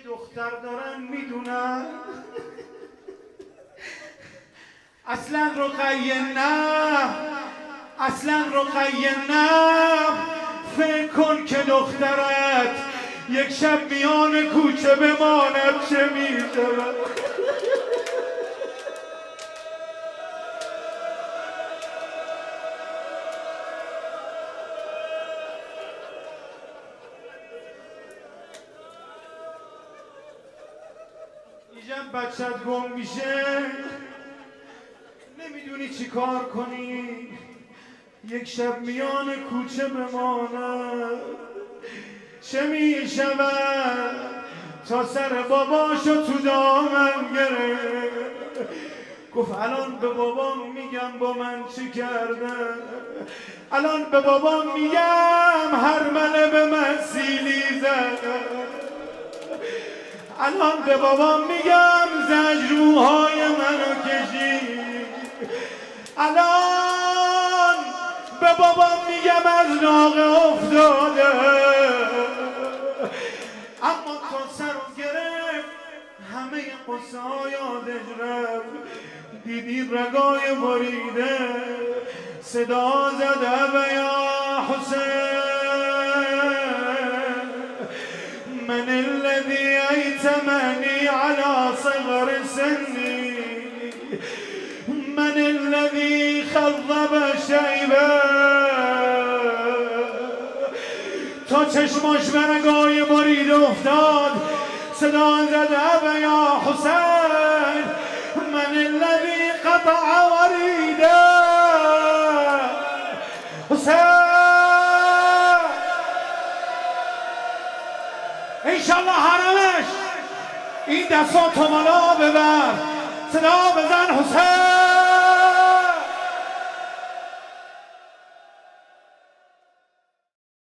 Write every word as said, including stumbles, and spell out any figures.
دختر دارن میدونن اصلا رقیه نه، اصلا رقیه نه. فکر کن که دخترت یک شب میان کوچه بماند چه میشود. ایجب بچت گم میشه نمیدونی چی کار کنی، یک شب میان کوچه بمانه چه میشود. تا سر باباشو تو دامن گرفت گفت الان به بابام میگم با من چی کرده، الان به بابام میگم هرمله به من سیلی زد، الان به بابام میگم زجروهای منو کشید، الان به بابام میگم از ناقه افتاده. اما تا سرو گرفت همه قصه ها یادش رفت، دیدی رگای بریده صدا زده و یا حسین من الذي ایتمنی علی صغر سنی، من الذي خضب شیبه. تا چشماش برگای برید افتاد صدا زده و یا حسین من الذي قطع وریده. حسین انشالله حرمش این دستاتو بالا ببر صدا بزن حسین.